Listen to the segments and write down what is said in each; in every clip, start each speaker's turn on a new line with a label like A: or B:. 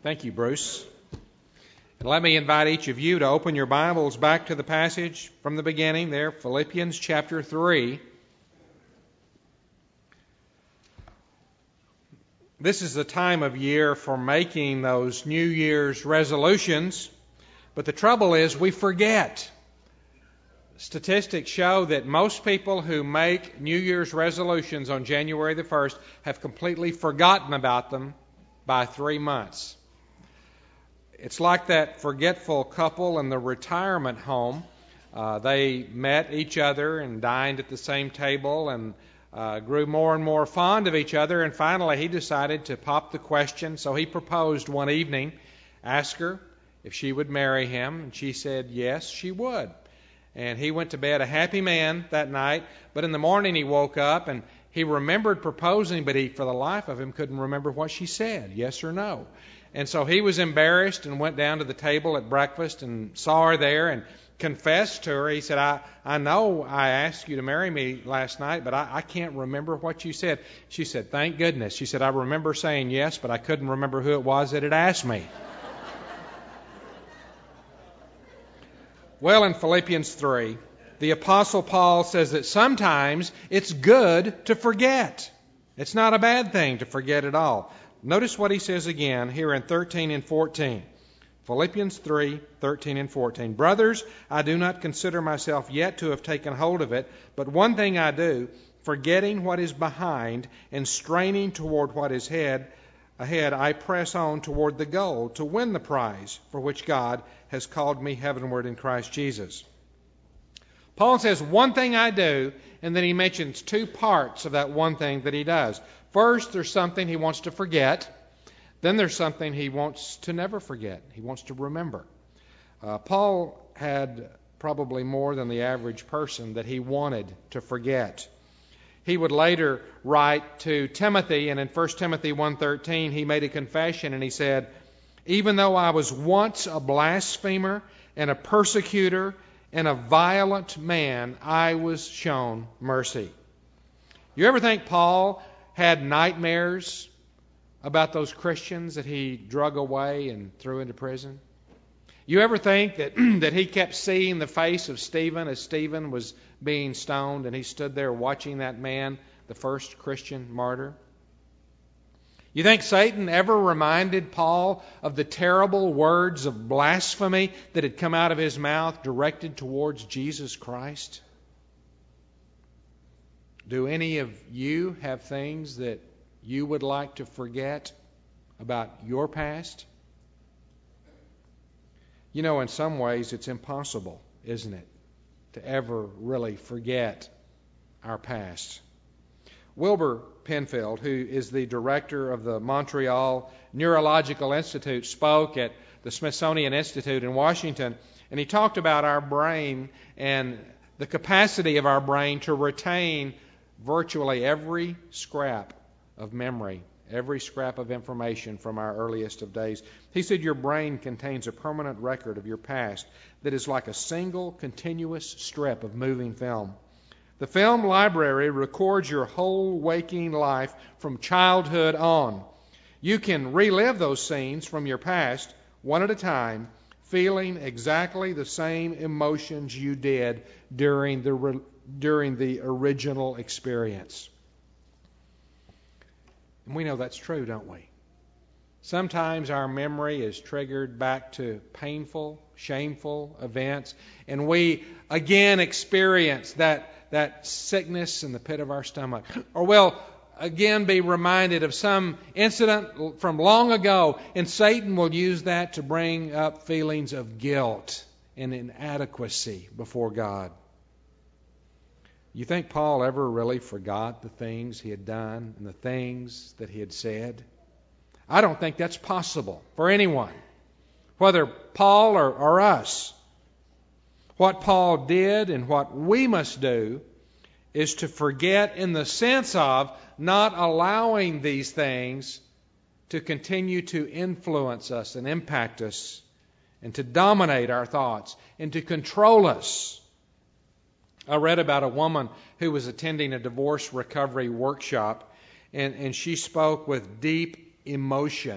A: Thank you, Bruce. And let me invite each of you to open your Bibles back to the passage from the beginning there, Philippians chapter 3. This is the time of year for making those New Year's resolutions, but the trouble is we forget. Statistics show that most people who make New Year's resolutions on January the 1st have completely forgotten about them by 3 months. It's like that forgetful couple in the retirement home. They met each other and dined at the same table and grew more and more fond of each other. And finally, he decided to pop the question. So he proposed one evening, asked her if she would marry him. And she said yes, she would. And he went to bed a happy man that night. But in the morning, he woke up and he remembered proposing, but he, for the life of him, couldn't remember what she said, yes or no. And so he was embarrassed and went down to the table at breakfast and saw her there and confessed to her. He said, I know I asked you to marry me last night, but I can't remember what you said. She said, thank goodness. She said, I remember saying yes, but I couldn't remember who it was that had asked me. Well, in Philippians 3, the Apostle Paul says that sometimes it's good to forget. It's not a bad thing to forget at all. Notice what he says again here in 13 and 14. Philippians 3, 13 and 14. Brothers, I do not consider myself yet to have taken hold of it, but one thing I do, forgetting what is behind and straining toward what is ahead, I press on toward the goal to win the prize for which God has called me heavenward in Christ Jesus. Paul says, one thing I do, and then he mentions two parts of that one thing that he does. First, there's something he wants to forget. Then there's something he wants to never forget. He wants to remember. Paul had probably more than the average person that he wanted to forget. He would later write to Timothy, and in 1 Timothy 1:13, he made a confession, and he said, even though I was once a blasphemer and a persecutor and a violent man, I was shown mercy. You ever think Paul had nightmares about those Christians that he drug away and threw into prison? You ever think that he kept seeing the face of Stephen as Stephen was being stoned and he stood there watching that man, the first Christian martyr? You think Satan ever reminded Paul of the terrible words of blasphemy that had come out of his mouth directed towards Jesus Christ? Do any of you have things that you would like to forget about your past? You know, in some ways it's impossible, isn't it, to ever really forget our past. Wilbur Penfield, who is the director of the Montreal Neurological Institute, spoke at the Smithsonian Institute in Washington, and he talked about our brain and the capacity of our brain to retain virtually every scrap of memory, every scrap of information from our earliest of days. He said your brain contains a permanent record of your past that is like a single continuous strip of moving film. The film library records your whole waking life from childhood on. You can relive those scenes from your past one at a time, feeling exactly the same emotions you did during the original experience. And we know that's true, don't we? Sometimes our memory is triggered back to painful, shameful events, and we again experience that sickness in the pit of our stomach. Or we'll again be reminded of some incident from long ago, and Satan will use that to bring up feelings of guilt and inadequacy before God. You think Paul ever really forgot the things he had done and the things that he had said? I don't think that's possible for anyone, whether Paul or us. What Paul did and what we must do is to forget in the sense of not allowing these things to continue to influence us and impact us and to dominate our thoughts and to control us. I read about a woman who was attending a divorce recovery workshop, and she spoke with deep emotion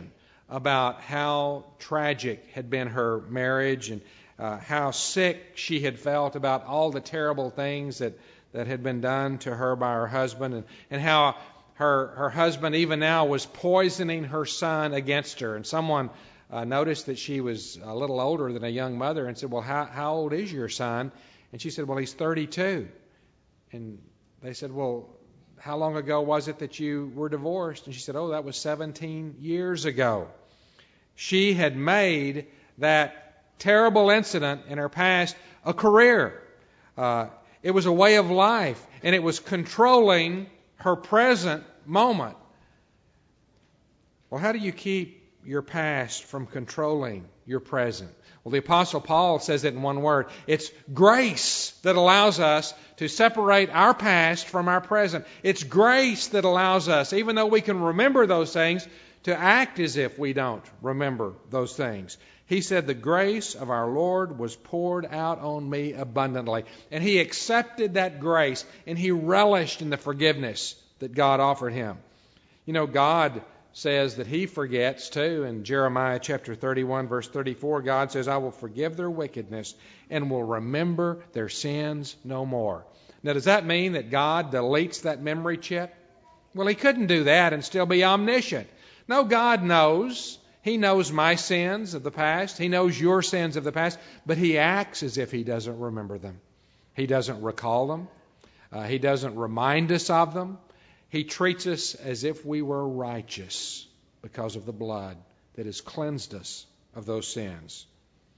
A: about how tragic had been her marriage and how sick she had felt about all the terrible things that had been done to her by her husband, and how her husband even now was poisoning her son against her. And someone noticed that she was a little older than a young mother and said, well, how old is your son? And she said, well, he's 32. And they said, well, how long ago was it that you were divorced? And she said, oh, that was 17 years ago. She had made that terrible incident in her past a career. It was a way of life, and it was controlling her present moment. Well, how do you keep your past from controlling your present? Well, the Apostle Paul says it in one word. It's grace that allows us to separate our past from our present. It's grace that allows us, even though we can remember those things, to act as if we don't remember those things. He said, the grace of our Lord was poured out on me abundantly. And he accepted that grace, and he relished in the forgiveness that God offered him. You know, God says that he forgets too. In Jeremiah chapter 31, verse 34, God says, I will forgive their wickedness and will remember their sins no more. Now, does that mean that God deletes that memory chip? Well, he couldn't do that and still be omniscient. No, God knows. He knows my sins of the past. He knows your sins of the past. But he acts as if he doesn't remember them. He doesn't recall them. He doesn't remind us of them. He treats us as if we were righteous because of the blood that has cleansed us of those sins.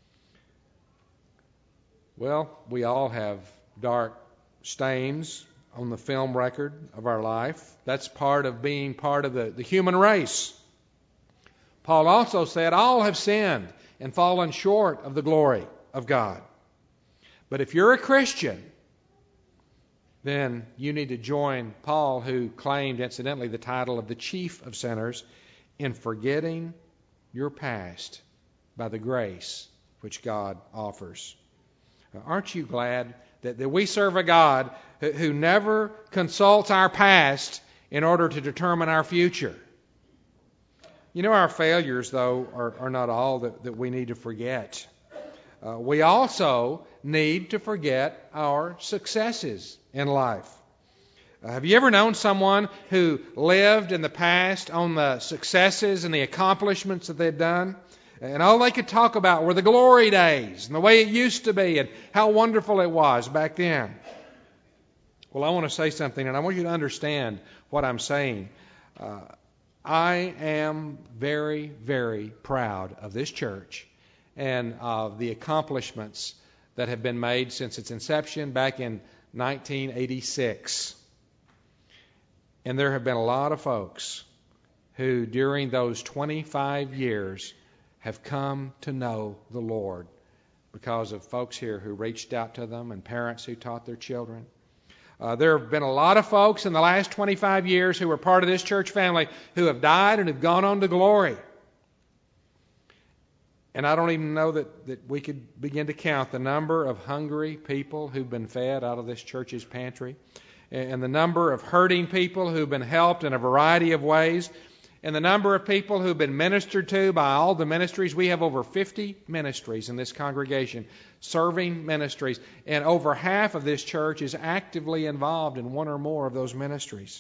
A: Well, we all have dark stains on the film record of our life. That's part of being part of the human race. Paul also said, all have sinned and fallen short of the glory of God. But if you're a Christian, then you need to join Paul, who claimed, incidentally, the title of the chief of sinners, in forgetting your past by the grace which God offers. Aren't you glad that we serve a God who never consults our past in order to determine our future? You know, our failures, though, are not all that we need to forget. We also need to forget our successes in life. Have you ever known someone who lived in the past on the successes and the accomplishments that they'd done? And all they could talk about were the glory days and the way it used to be and how wonderful it was back then. Well, I want to say something, and I want you to understand what I'm saying. I am very, very proud of this church and of the accomplishments that have been made since its inception back in 1986. And there have been a lot of folks who, during those 25 years, have come to know the Lord because of folks here who reached out to them and parents who taught their children. There have been a lot of folks in the last 25 years who were part of this church family who have died and have gone on to glory. And I don't even know that we could begin to count the number of hungry people who've been fed out of this church's pantry, and the number of hurting people who've been helped in a variety of ways, and the number of people who've been ministered to by all the ministries. We have over 50 ministries in this congregation, serving ministries, and over half of this church is actively involved in one or more of those ministries.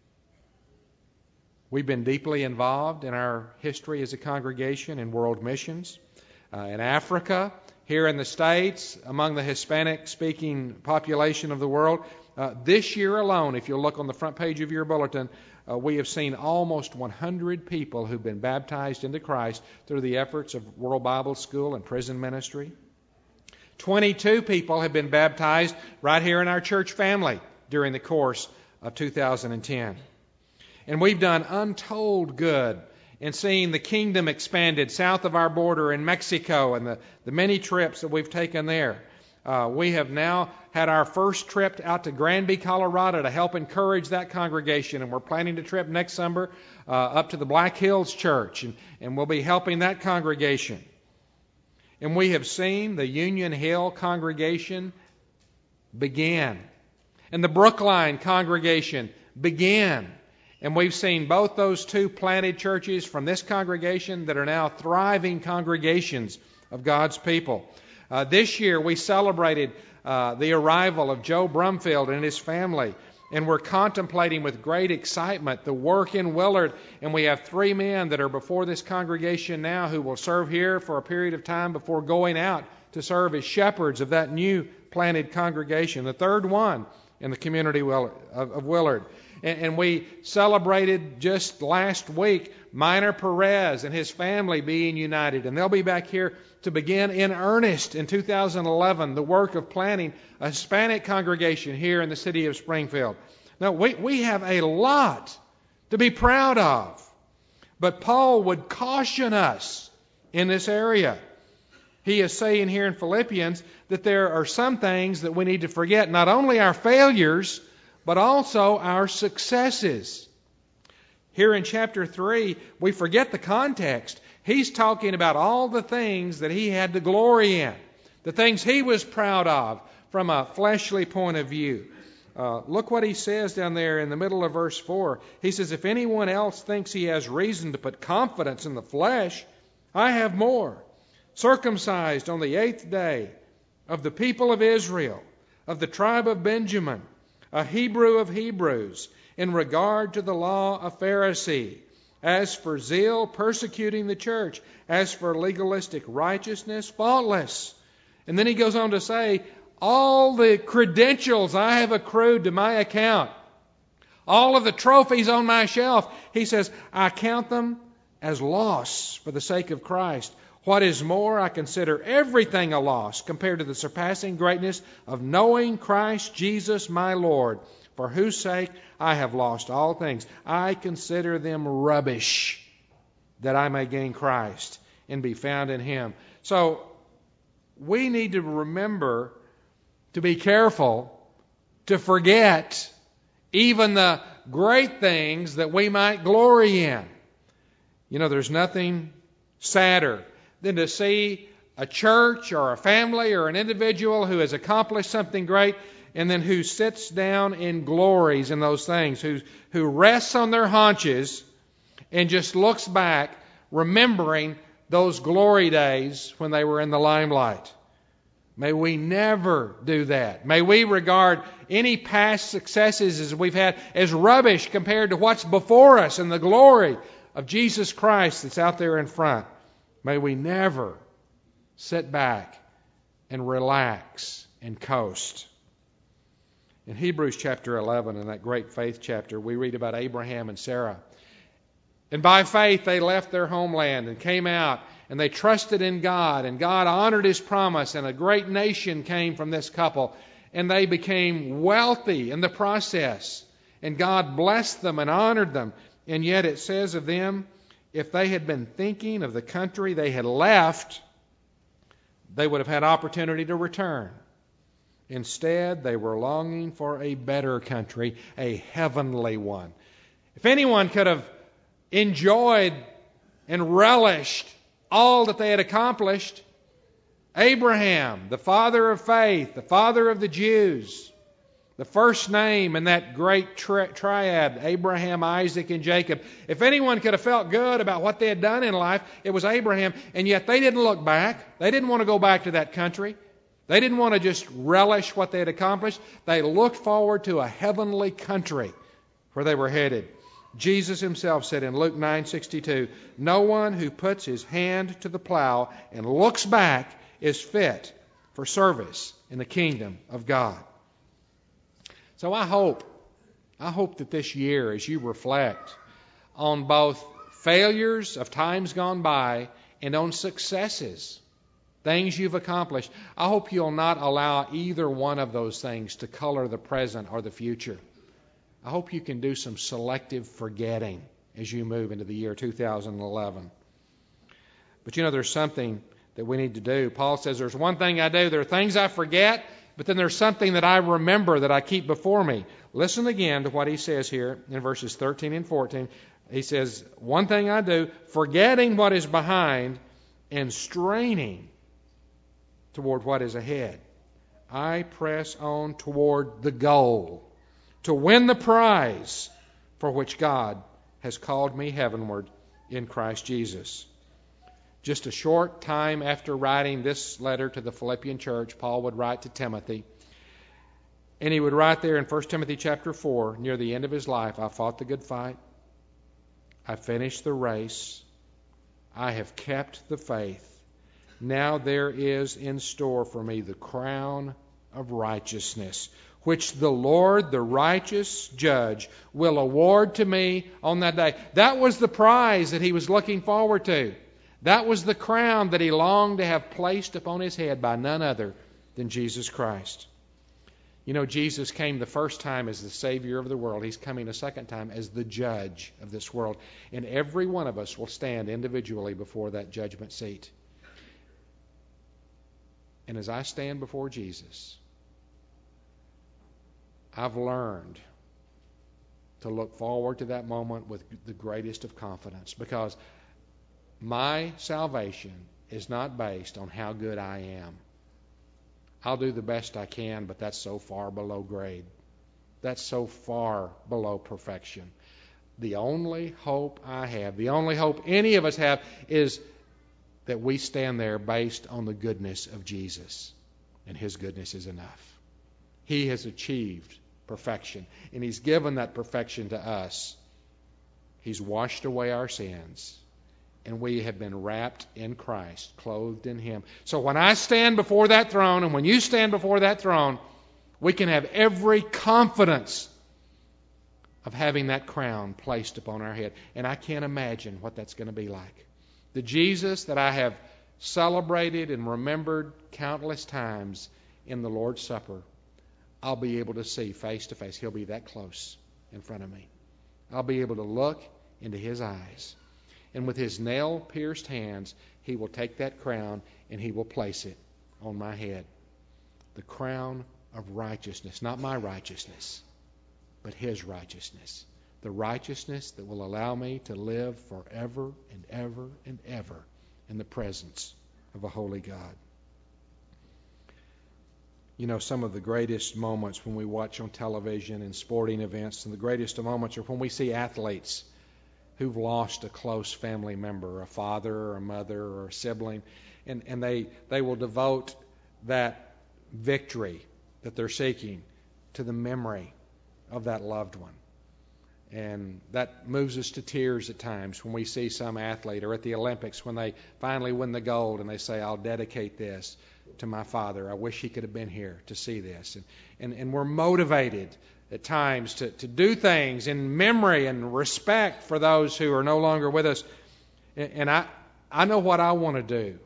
A: We've been deeply involved in our history as a congregation in world missions, in Africa, here in the States, among the Hispanic-speaking population of the world. This year alone, if you'll look on the front page of your bulletin, we have seen almost 100 people who've been baptized into Christ through the efforts of World Bible School and prison ministry. 22 people have been baptized right here in our church family during the course of 2010. And we've done untold good in seeing the kingdom expanded south of our border in Mexico and the many trips that we've taken there. We have now had our first trip out to Granby, Colorado to help encourage that congregation, and we're planning to trip next summer up to the Black Hills Church, and we'll be helping that congregation. And we have seen the Union Hill congregation begin, and the Brookline congregation begin. And we've seen both those two planted churches from this congregation that are now thriving congregations of God's people. This year we celebrated the arrival of Joe Brumfield and his family. And we're contemplating with great excitement the work in Willard. And we have 3 men that are before this congregation now who will serve here for a period of time before going out to serve as shepherds of that new planted congregation. The third one in the community of Willard. And we celebrated just last week Minor Perez and his family being united. And they'll be back here to begin in earnest in 2011 the work of planting a Hispanic congregation here in the city of Springfield. Now, we have a lot to be proud of. But Paul would caution us in this area. He is saying here in Philippians that there are some things that we need to forget, not only our failures, but also our successes. Here in chapter 3, we forget the context. He's talking about all the things that he had to glory in, the things he was proud of from a fleshly point of view. Look what he says down there in the middle of verse 4. He says, if anyone else thinks he has reason to put confidence in the flesh, I have more. Circumcised on the 8th day, of the people of Israel, of the tribe of Benjamin, a Hebrew of Hebrews, in regard to the law, a Pharisee. As for zeal, persecuting the church. As for legalistic righteousness, faultless. And then he goes on to say, all the credentials I have accrued to my account, all of the trophies on my shelf, he says, I count them as loss for the sake of Christ. What is more, I consider everything a loss compared to the surpassing greatness of knowing Christ Jesus my Lord, for whose sake I have lost all things. I consider them rubbish, that I may gain Christ and be found in Him. So we need to remember to be careful to forget even the great things that we might glory in. You know, there's nothing sadder than to see a church or a family or an individual who has accomplished something great and then who sits down and glories in those things, who rests on their haunches and just looks back, remembering those glory days when they were in the limelight. May we never do that. May we regard any past successes as we've had as rubbish compared to what's before us and the glory of Jesus Christ that's out there in front. May we never sit back and relax and coast. In Hebrews chapter 11, in that great faith chapter, we read about Abraham and Sarah. And by faith they left their homeland and came out, and they trusted in God, and God honored His promise, and a great nation came from this couple, and they became wealthy in the process, and God blessed them and honored them. And yet it says of them, if they had been thinking of the country they had left, they would have had opportunity to return. Instead, they were longing for a better country, a heavenly one. If anyone could have enjoyed and relished all that they had accomplished, Abraham, the father of faith, the father of the Jews, the first name in that great triad, Abraham, Isaac, and Jacob. If anyone could have felt good about what they had done in life, it was Abraham. And yet they didn't look back. They didn't want to go back to that country. They didn't want to just relish what they had accomplished. They looked forward to a heavenly country where they were headed. Jesus Himself said in Luke 9:62, no one who puts his hand to the plow and looks back is fit for service in the kingdom of God. So I hope that this year, as you reflect on both failures of times gone by and on successes, things you've accomplished, I hope you'll not allow either one of those things to color the present or the future. I hope you can do some selective forgetting as you move into the year 2011. But you know, there's something that we need to do. Paul says there's one thing I do. There are things I forget, but then there's something that I remember that I keep before me. Listen again to what he says here in verses 13 and 14. He says, one thing I do, forgetting what is behind and straining toward what is ahead. I press on toward the goal to win the prize for which God has called me heavenward in Christ Jesus. Just a short time after writing this letter to the Philippian church, Paul would write to Timothy. And he would write there in 1 Timothy chapter 4, near the end of his life, I fought the good fight. I finished the race. I have kept the faith. Now there is in store for me the crown of righteousness, which the Lord, the righteous judge, will award to me on that day. That was the prize that he was looking forward to. That was the crown that he longed to have placed upon his head by none other than Jesus Christ. You know, Jesus came the first time as the Savior of the world. He's coming a second time as the judge of this world. And every one of us will stand individually before that judgment seat. And as I stand before Jesus, I've learned to look forward to that moment with the greatest of confidence, because my salvation is not based on how good I am. I'll do the best I can, but that's so far below grade. That's so far below perfection. The only hope I have, the only hope any of us have, is that we stand there based on the goodness of Jesus. And His goodness is enough. He has achieved perfection, and He's given that perfection to us. He's washed away our sins, and we have been wrapped in Christ, clothed in Him. So when I stand before that throne, and when you stand before that throne, we can have every confidence of having that crown placed upon our head. And I can't imagine what that's going to be like. The Jesus that I have celebrated and remembered countless times in the Lord's Supper, I'll be able to see face to face. He'll be that close in front of me. I'll be able to look into His eyes. And with His nail-pierced hands, He will take that crown and He will place it on my head. The crown of righteousness, not my righteousness, but His righteousness. The righteousness that will allow me to live forever and ever and ever in the presence of a holy God. You know, some of the greatest moments when we watch on television and sporting events, and the greatest of moments are when we see athletes who've lost a close family member, a father or a mother or a sibling, and they will devote that victory that they're seeking to the memory of that loved one. And that moves us to tears at times when we see some athlete, or at the Olympics when they finally win the gold and they say, I'll dedicate this to my father. I wish he could have been here to see this. And we're motivated at times to do things in memory and respect for those who are no longer with us. And I know what I want to do.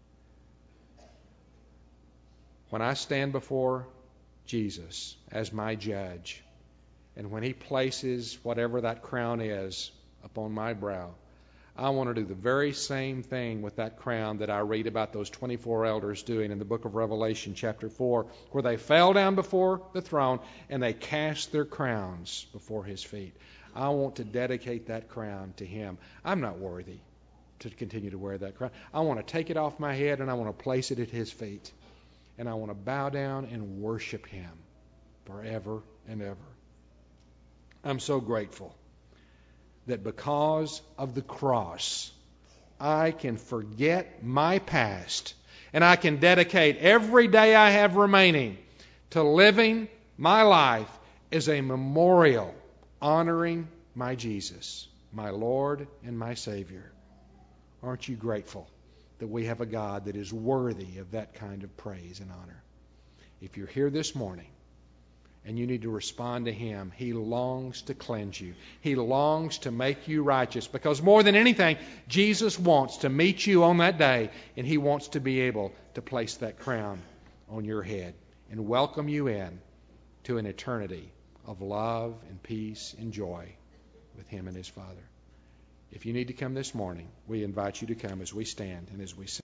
A: When I stand before Jesus as my judge, and when He places whatever that crown is upon my brow, I want to do the very same thing with that crown that I read about those 24 elders doing in the book of Revelation chapter 4, where they fell down before the throne and they cast their crowns before His feet. I want to dedicate that crown to Him. I'm not worthy to continue to wear that crown. I want to take it off my head and I want to place it at His feet. And I want to bow down and worship Him forever and ever. I'm so grateful that because of the cross, I can forget my past and I can dedicate every day I have remaining to living my life as a memorial honoring my Jesus, my Lord and my Savior. Aren't you grateful that we have a God that is worthy of that kind of praise and honor? If you're here this morning and you need to respond to Him, He longs to cleanse you. He longs to make you righteous, because more than anything, Jesus wants to meet you on that day, and He wants to be able to place that crown on your head and welcome you in to an eternity of love and peace and joy with Him and His Father. If you need to come this morning, we invite you to come as we stand and as we sing.